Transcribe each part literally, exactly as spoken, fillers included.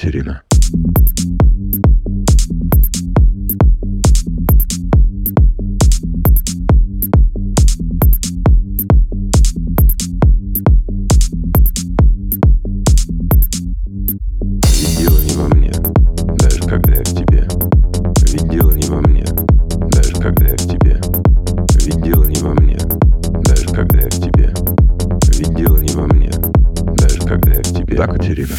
Катерина. Ведь дело не во мне, даже когда я в тебе. Ведь дело не во мне, даже когда я в тебе. Ведь дело не во мне, даже когда я в тебе. Ведь дело не во мне, даже когда я в тебе. Да, Катерина.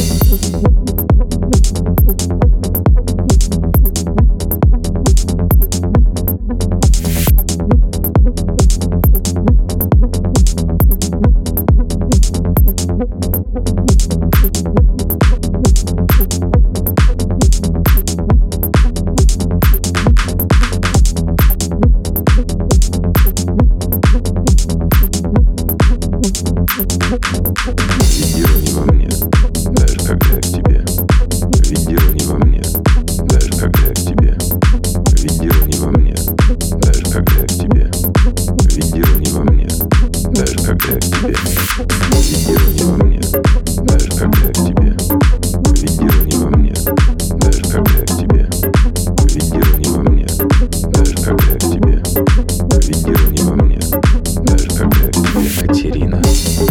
Ведь дело не во мне, даже когда я в тебе. Ведь дело не во мне, даже когда я в тебе. Ведь дело не во мне, даже когда я в тебе. Ведь дело не во мне, даже когда я в тебе. Ведь дело не во мне, даже когда я в тебе. Ведь дело не во мне, даже когда я в тебе. Ведь дело не во мне, даже когда я в тебе. Ведь дело не во мне, даже когда я в тебе. Катерина.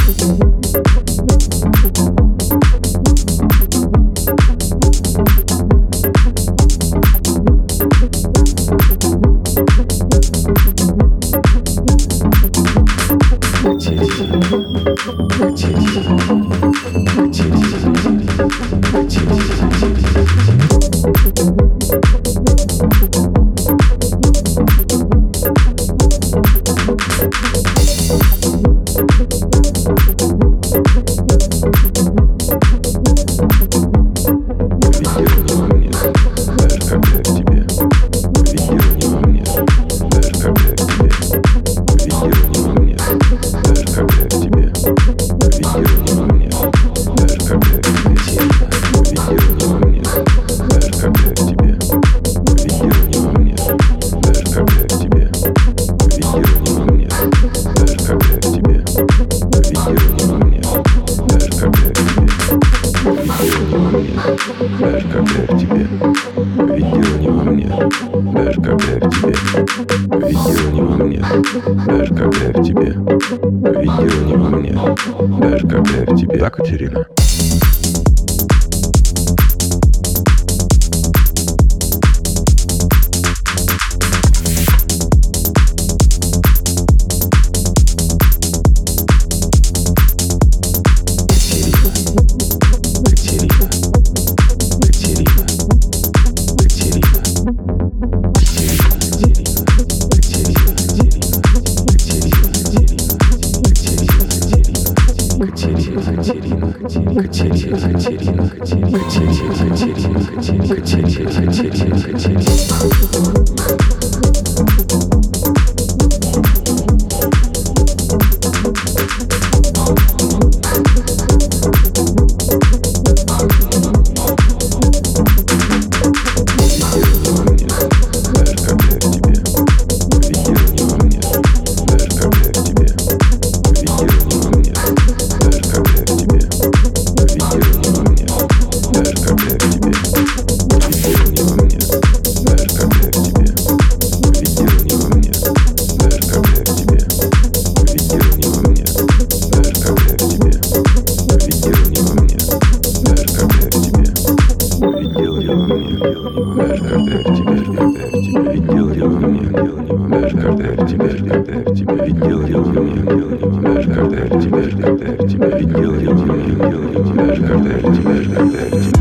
Даже когда я в тебе. Ведь дело не во мне, даже когда я в тебе. Ведь дело не во мне, даже когда я в тебе. Ведь дело не во мне, даже когда я в тебе. Да, Катерина. Катерина, Катерина, Катерина, Катерина, Катерина, Катерина, Катерина, Катерина, Катерина, Катерина. Ведь дело не во мне, даже когда я в тебе, когда я в тебе. Ведь дело не во мне, даже когда я в тебе, когда я в тебе. Ведь дело не во мне, даже когда я в тебе, когда я в тебе.